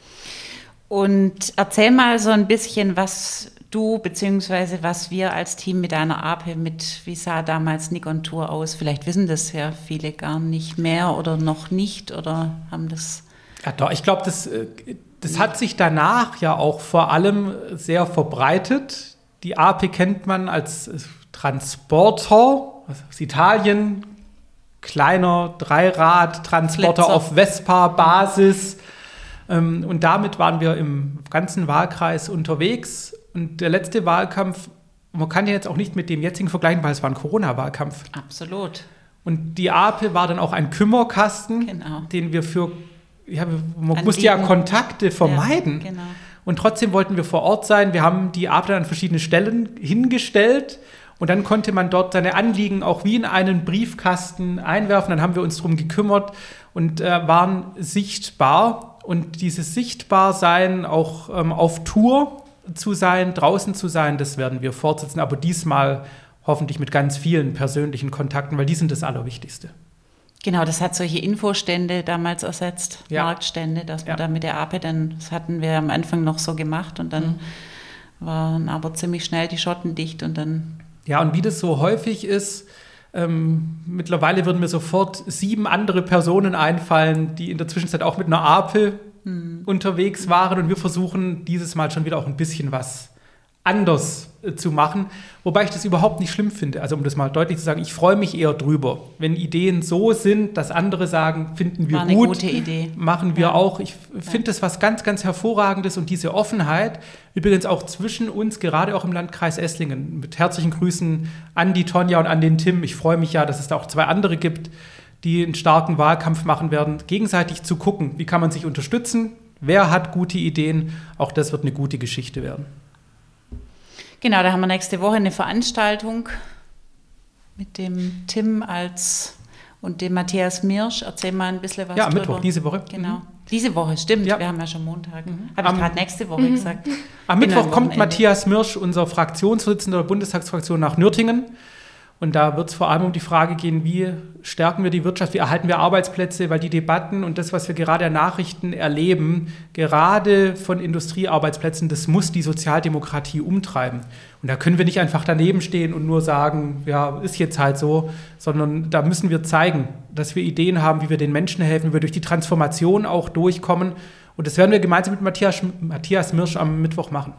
Und erzähl mal so ein bisschen, was du bzw. was wir als Team mit einer A P E, mit, wie sah damals Nick on Tour aus? Vielleicht wissen das ja viele gar nicht mehr oder noch nicht oder haben das... Ja, doch, ich glaube, das, das hat sich danach ja auch vor allem sehr verbreitet. Die A P E kennt man als Transporter aus Italien, kleiner Dreirad-Transporter Flitzer. auf Vespa-Basis. Und damit waren wir im ganzen Wahlkreis unterwegs. Und der letzte Wahlkampf, man kann den jetzt auch nicht mit dem jetzigen vergleichen, weil es war ein Corona-Wahlkampf. Absolut. Und die A P E war dann auch ein Kümmerkasten, Genau. den wir für, ja, man An musste die- ja Kontakte vermeiden. Ja, genau. Und trotzdem wollten wir vor Ort sein. Wir haben die A P E dann an verschiedene Stellen hingestellt. Und dann konnte man dort seine Anliegen auch wie in einen Briefkasten einwerfen. Dann haben wir uns darum gekümmert und äh, waren sichtbar. Und dieses Sichtbarsein, auch ähm, auf Tour zu sein, draußen zu sein, das werden wir fortsetzen. Aber diesmal hoffentlich mit ganz vielen persönlichen Kontakten, weil die sind das Allerwichtigste. Genau, das hat solche Infostände damals ersetzt, Ja. Marktstände, dass man Ja. da mit der A P E dann, das hatten wir am Anfang noch so gemacht und dann Mhm. waren aber ziemlich schnell die Schotten dicht und dann... Ja, und wie das so häufig ist, ähm, mittlerweile würden mir sofort sieben andere Personen einfallen, die in der Zwischenzeit auch mit einer A P E Hm. unterwegs waren. Und wir versuchen dieses Mal schon wieder auch ein bisschen was anders äh, zu machen. Wobei ich das überhaupt nicht schlimm finde. Also um das mal deutlich zu sagen, ich freue mich eher drüber. Wenn Ideen so sind, dass andere sagen, finden wir War eine gut, gute Idee. machen wir Ja. auch. Ich finde das was ganz, ganz Hervorragendes. Und diese Offenheit, übrigens auch zwischen uns, gerade auch im Landkreis Esslingen. Mit herzlichen Grüßen an die Tonja und an den Tim. Ich freue mich ja, dass es da auch zwei andere gibt, die einen starken Wahlkampf machen werden, gegenseitig zu gucken, wie kann man sich unterstützen, wer hat gute Ideen. Auch das wird eine gute Geschichte werden. Genau, da haben wir nächste Woche eine Veranstaltung mit dem Tim als und dem Matthias Mirsch. Erzähl mal ein bisschen was Ja, am drüber. Mittwoch, diese Woche. Genau. Mhm. Diese Woche, stimmt. Ja. Wir haben ja schon Montag. Habe Am- ich gerade nächste Woche gesagt. Am Genau, Mittwoch am kommt Wochenende. Matthias Mirsch, unser Fraktionsvorsitzender der Bundestagsfraktion, nach Nürtingen. Und da wird es vor allem um die Frage gehen, wie stärken wir die Wirtschaft, wie erhalten wir Arbeitsplätze, weil die Debatten und das, was wir gerade an Nachrichten erleben, gerade von Industriearbeitsplätzen, das muss die Sozialdemokratie umtreiben. Und da können wir nicht einfach daneben stehen und nur sagen, ja, ist jetzt halt so, sondern da müssen wir zeigen, dass wir Ideen haben, wie wir den Menschen helfen, wie wir durch die Transformation auch durchkommen. Und das werden wir gemeinsam mit Matthias, Matthias Mirsch am Mittwoch machen.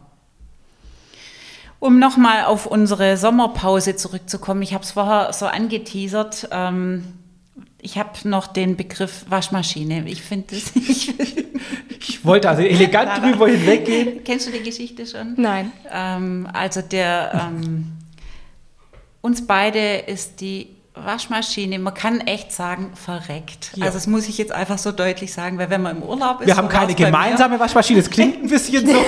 Um nochmal auf unsere Sommerpause zurückzukommen, ich habe es vorher so angeteasert, ähm, ich habe noch den Begriff Waschmaschine. Ich finde das nicht. Ich wollte also elegant Clara. drüber hinweggehen. Kennst du die Geschichte schon? Nein. Ähm, also der, ähm, uns beide ist die Waschmaschine, man kann echt sagen, verreckt. Ja. Also das muss ich jetzt einfach so deutlich sagen, weil wenn man im Urlaub ist... Wir haben so war's keine bei mir. gemeinsame Waschmaschine, das klingt ein bisschen so.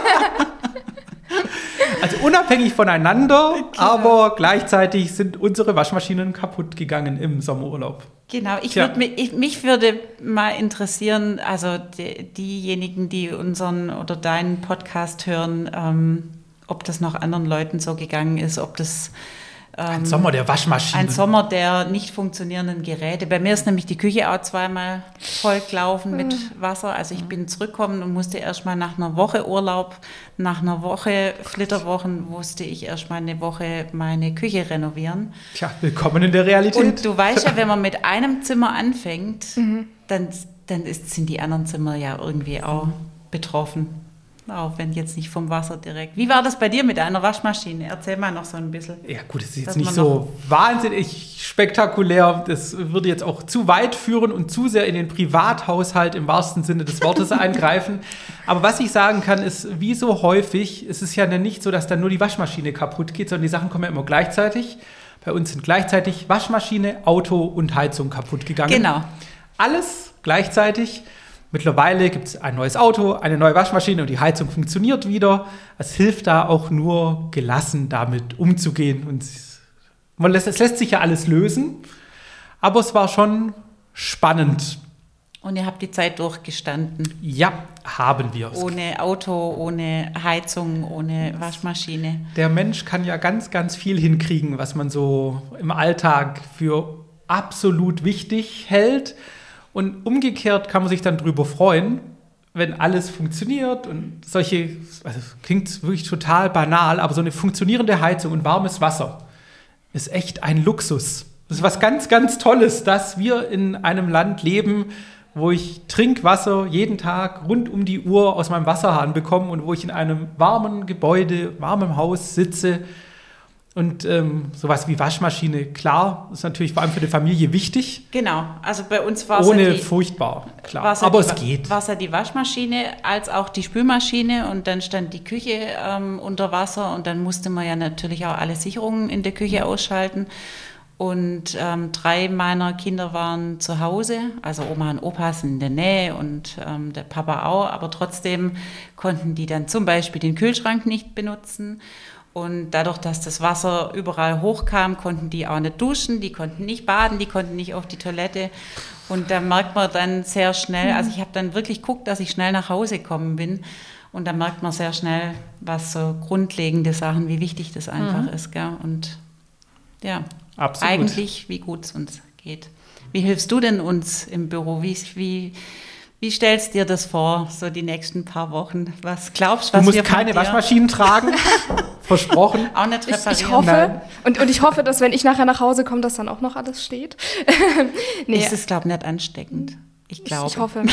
Also unabhängig voneinander, aber gleichzeitig sind unsere Waschmaschinen kaputt gegangen im Sommerurlaub. Genau, ich Tja. würd, mich, ich, mich würde mal interessieren, also die, diejenigen, die unseren oder deinen Podcast hören, ähm, ob das noch anderen Leuten so gegangen ist, ob das ähm, Ein Sommer der Waschmaschinen. ein Sommer der nicht funktionierenden Geräte. Bei mir ist nämlich die Küche auch zweimal voll gelaufen mit Wasser. Also ich bin zurückgekommen und musste erstmal nach einer Woche Urlaub, nach einer Woche Flitterwochen, musste ich erstmal eine Woche meine Küche renovieren. Tja, willkommen in der Realität. Und du weißt ja, wenn man mit einem Zimmer anfängt, dann, dann ist, sind die anderen Zimmer ja irgendwie auch betroffen. Auch wenn jetzt nicht vom Wasser direkt. Wie war das bei dir mit deiner Waschmaschine? Erzähl mal noch so ein bisschen. Ja gut, es ist jetzt Dass nicht man so wahnsinnig spektakulär. Das würde jetzt auch zu weit führen und zu sehr in den Privathaushalt im wahrsten Sinne des Wortes eingreifen. Aber was ich sagen kann, ist, wie so häufig, es ist ja nicht so, dass dann nur die Waschmaschine kaputt geht, sondern die Sachen kommen ja immer gleichzeitig. Bei uns sind gleichzeitig Waschmaschine, Auto und Heizung kaputt gegangen. Genau. Alles gleichzeitig. Mittlerweile gibt es ein neues Auto, eine neue Waschmaschine und die Heizung funktioniert wieder. Es hilft da auch nur, gelassen damit umzugehen. Und man lässt, es lässt sich ja alles lösen, aber es war schon spannend. Und ihr habt die Zeit durchgestanden? Ja, haben wir. Ohne Auto, ohne Heizung, ohne Waschmaschine. Der Mensch kann ja ganz, ganz viel hinkriegen, was man so im Alltag für absolut wichtig hält. Und umgekehrt kann man sich dann drüber freuen, wenn alles funktioniert und solche, also klingt wirklich total banal, aber so eine funktionierende Heizung und warmes Wasser ist echt ein Luxus. Das ist was ganz, ganz Tolles, dass wir in einem Land leben, wo ich Trinkwasser jeden Tag rund um die Uhr aus meinem Wasserhahn bekomme und wo ich in einem warmen Gebäude, warmem Haus sitze. Und ähm, sowas wie Waschmaschine, klar, ist natürlich vor allem für die Familie wichtig. Genau, also bei uns war es Ohne ja die, furchtbar, klar, war's aber ja es die, geht. War es ja die Waschmaschine als auch die Spülmaschine und dann stand die Küche ähm, unter Wasser und dann musste man ja natürlich auch alle Sicherungen in der Küche ausschalten. Und ähm, drei meiner Kinder waren zu Hause, also Oma und Opa sind in der Nähe und ähm, der Papa auch, aber trotzdem konnten die dann zum Beispiel den Kühlschrank nicht benutzen. Und dadurch, dass das Wasser überall hochkam, konnten die auch nicht duschen, die konnten nicht baden, die konnten nicht auf die Toilette. Und da merkt man dann sehr schnell, also ich habe dann wirklich geguckt, dass ich schnell nach Hause gekommen bin. Und da merkt man sehr schnell, was so grundlegende Sachen, wie wichtig das einfach mhm. ist. Gell? Und ja, absolut. Eigentlich, wie gut es uns geht. Wie hilfst du denn uns im Büro? Wie, wie, wie stellst du dir das vor, so die nächsten paar Wochen? Was glaubst du, was Du musst wir keine von dir Waschmaschinen tragen, versprochen. Auch nicht reparieren. Ich, ich hoffe, und, und ich hoffe, dass wenn ich nachher nach Hause komme, dass dann auch noch alles steht. Nee, ist es, glaube ich, nicht ansteckend. Ich glaube. Ich, ich hoffe.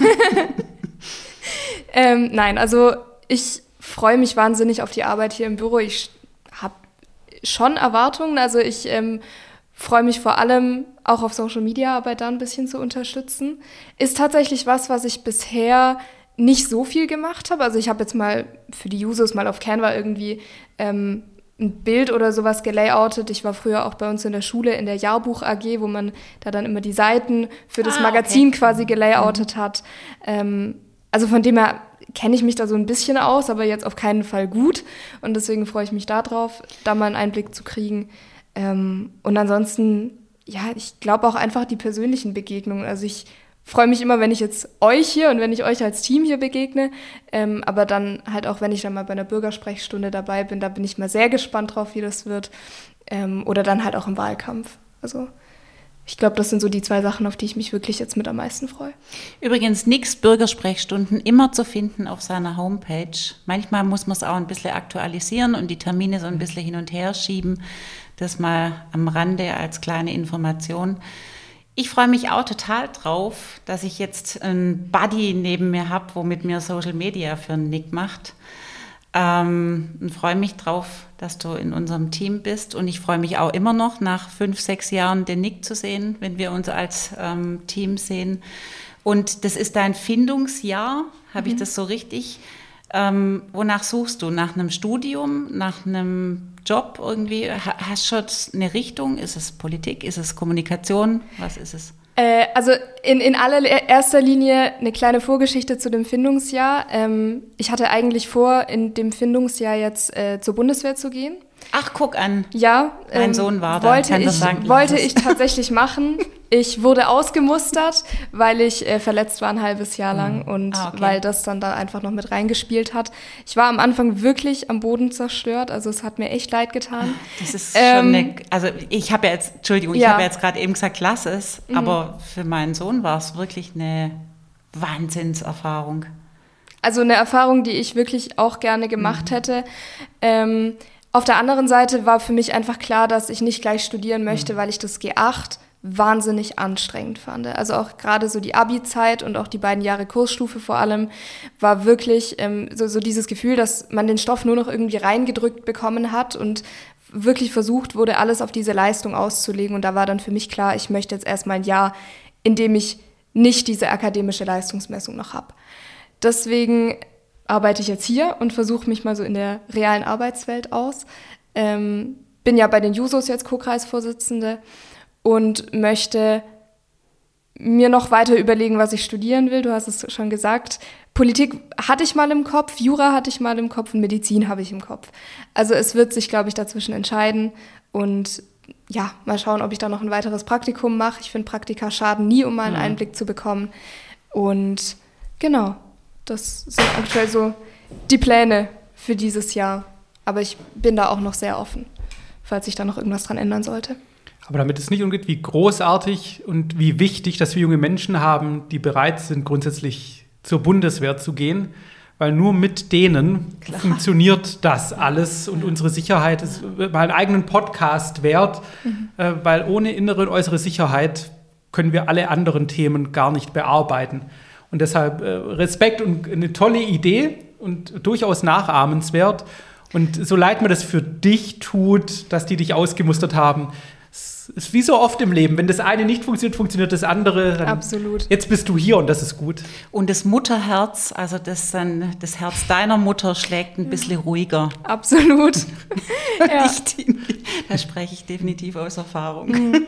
ähm, nein, also ich freue mich wahnsinnig auf die Arbeit hier im Büro. Ich habe schon Erwartungen. Also ich ähm, freue mich vor allem auch auf Social-Media-Arbeit da ein bisschen zu unterstützen. Ist tatsächlich was, was ich bisher nicht so viel gemacht habe. Also ich habe jetzt mal für die Jusos mal auf Canva irgendwie ähm, ein Bild oder sowas gelayoutet. Ich war früher auch bei uns in der Schule in der Jahrbuch-A G, wo man da dann immer die Seiten für das ah, Magazin okay. quasi gelayoutet mhm. hat. Ähm, also von dem her kenne ich mich da so ein bisschen aus, aber jetzt auf keinen Fall gut. Und deswegen freue ich mich da drauf, da mal einen Einblick zu kriegen. Ähm, und ansonsten, ja, ich glaube auch einfach die persönlichen Begegnungen. Also ich freue mich immer, wenn ich jetzt euch hier und wenn ich euch als Team hier begegne. Ähm, aber dann halt auch, wenn ich dann mal bei einer Bürgersprechstunde dabei bin, da bin ich mal sehr gespannt drauf, wie das wird. Ähm, oder dann halt auch im Wahlkampf. Also ich glaube, das sind so die zwei Sachen, auf die ich mich wirklich jetzt mit am meisten freue. Übrigens, nix Bürgersprechstunden immer zu finden auf seiner Homepage. Manchmal muss man es auch ein bisschen aktualisieren und die Termine so ein bisschen hin und her schieben. Das mal am Rande als kleine Information. Ich freue mich auch total drauf, dass ich jetzt einen Buddy neben mir habe, womit mir Social Media für einen Nick macht. Ähm, und freue mich drauf, dass du in unserem Team bist. Und ich freue mich auch immer noch, nach fünf, sechs Jahren den Nick zu sehen, wenn wir uns als ähm, Team sehen. Und das ist dein Findungsjahr, habe mhm. ich das so richtig? Ähm, wonach suchst du? Nach einem Studium, nach einem Job irgendwie? Hast du schon eine Richtung? Ist es Politik? Ist es Kommunikation? Was ist es? Äh, also in, in allererster Linie eine kleine Vorgeschichte zu dem Findungsjahr. Ähm, ich hatte eigentlich vor, in dem Findungsjahr jetzt äh, zur Bundeswehr zu gehen. Ach, guck an. Ja. Mein ähm, Sohn war da. Wollte, ich, sagen, wollte ich tatsächlich machen. Ich wurde ausgemustert, weil ich äh, verletzt war ein halbes Jahr lang und ah, okay. weil das dann da einfach noch mit reingespielt hat. Ich war am Anfang wirklich am Boden zerstört, also es hat mir echt leid getan. Das ist ähm, schon eine, also ich habe ja jetzt, Entschuldigung, ich ja. habe ja jetzt gerade eben gesagt, lass es, mhm. aber für meinen Sohn war es wirklich eine Wahnsinnserfahrung. Also eine Erfahrung, die ich wirklich auch gerne gemacht mhm. hätte. Ähm, auf der anderen Seite war für mich einfach klar, dass ich nicht gleich studieren möchte, mhm. weil ich das G acht wahnsinnig anstrengend fand. Also auch gerade so die Abi-Zeit und auch die beiden Jahre Kursstufe vor allem war wirklich ähm, so, so dieses Gefühl, dass man den Stoff nur noch irgendwie reingedrückt bekommen hat und wirklich versucht wurde, alles auf diese Leistung auszulegen. Und da war dann für mich klar, ich möchte jetzt erstmal ein Jahr, in dem ich nicht diese akademische Leistungsmessung noch habe. Deswegen arbeite ich jetzt hier und versuche mich mal so in der realen Arbeitswelt aus. Ähm, bin ja bei den Jusos jetzt Co-Kreisvorsitzende und möchte mir noch weiter überlegen, was ich studieren will. Du hast es schon gesagt. Politik hatte ich mal im Kopf, Jura hatte ich mal im Kopf und Medizin habe ich im Kopf. Also es wird sich, glaube ich, dazwischen entscheiden. Und ja, mal schauen, ob ich da noch ein weiteres Praktikum mache. Ich finde, Praktika schaden nie, um mal einen mhm. Einblick zu bekommen. Und genau, das sind aktuell so die Pläne für dieses Jahr. Aber ich bin da auch noch sehr offen, falls sich da noch irgendwas dran ändern sollte. Aber damit es nicht umgeht, wie großartig und wie wichtig, dass wir junge Menschen haben, die bereit sind, grundsätzlich zur Bundeswehr zu gehen. Weil nur mit denen Klar. funktioniert das alles und unsere Sicherheit ist mal einen eigenen Podcast wert, mhm. äh, weil ohne innere und äußere Sicherheit können wir alle anderen Themen gar nicht bearbeiten. Und deshalb äh, Respekt und eine tolle Idee und durchaus nachahmenswert. Und so leid mir das für dich tut, dass die dich ausgemustert haben, es ist wie so oft im Leben. Wenn das eine nicht funktioniert, funktioniert das andere. Dann Absolut. Jetzt bist du hier und das ist gut. Und das Mutterherz, also das, dann, das Herz deiner Mutter schlägt ein bisschen ruhiger. Absolut. Ja. Ich, da spreche ich definitiv aus Erfahrung. Mhm.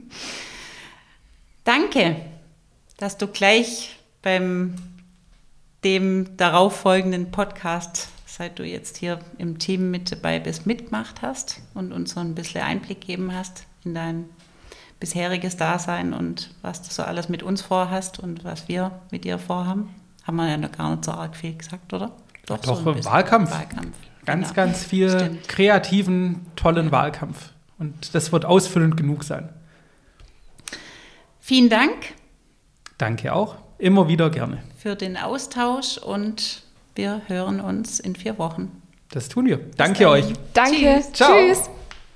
Danke, dass du gleich beim dem darauffolgenden Podcast, seit du jetzt hier im Team mit dabei bist, mitgemacht hast und uns so ein bisschen Einblick gegeben hast in dein bisheriges Dasein und was du so alles mit uns vorhast und was wir mit dir vorhaben. Haben wir ja noch gar nicht so arg viel gesagt, oder? Doch, Doch so ein Wahlkampf. Wahlkampf. Ganz, genau. ganz viel Stimmt. kreativen, tollen Wahlkampf. Und das wird ausfüllend genug sein. Vielen Dank. Danke auch. Immer wieder gerne. Für den Austausch und wir hören uns in vier Wochen. Das tun wir. Danke euch. Danke. Tschüss. Ciao. Tschüss.